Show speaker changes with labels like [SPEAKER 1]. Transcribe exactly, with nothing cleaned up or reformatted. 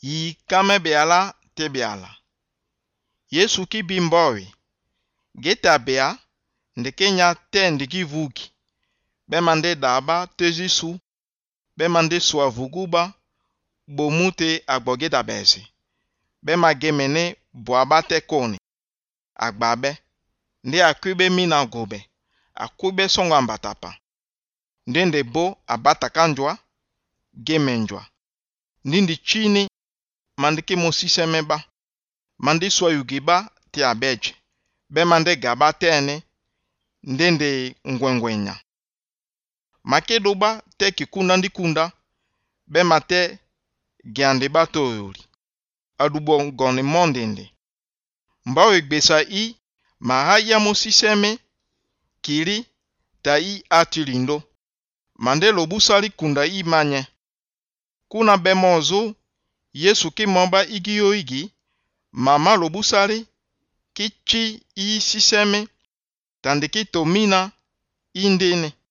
[SPEAKER 1] yi kame beala te beala. Yesu ki bimbowi. Geta bea ndeke nya te ndiki vuki. Bemande daba tezisu. Bemande suavuguba. Bomute agbogeta bezi. Bema gemene boaba te koni. Agbabe. Nde akube mina gobe. Akube songa mbatapa. Ndende bo abata kanjwa. Gemenjwa. Ndindi chini. Mandiki mosise meba. Mandi swayugiba ti abeje. Bemande gaba tene. Ndende ngwengwenya. Makedoba te kikunda ndikunda. Bema te gyande bato yori. Adubo goni mondende. Mbawe gbesa i. Mahaya mosiseme. Kiri. Ta i atilindo. Mande lobusali kunda i manye. Kuna bemozo. Yesu ki momba igi yo igi. Mama lobusali. Kichi i siseme. Tandiki tomina. Indene.